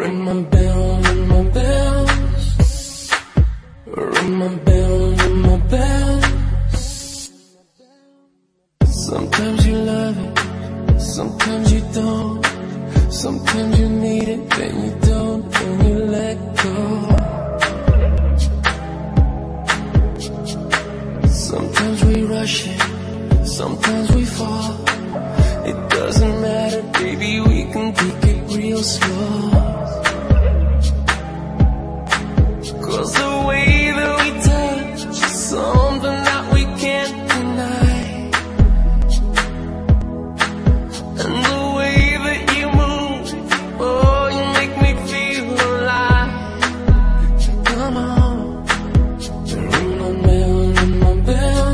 Ring my bell, ring my bell. Ring my bell, ring my bell. Sometimes you love it, sometimes you don't. Sometimes you need it, then you don't, then you let go. Sometimes we rush it, sometimes we fall. It doesn't matter, baby, we can take it real slow. Cause the way that we touch is something that we can't deny. And the way that you move, oh, you make me feel alive. Come on, ring my bell, ring my bell.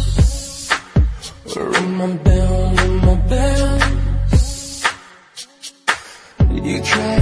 Ring my bell, ring my bell. You try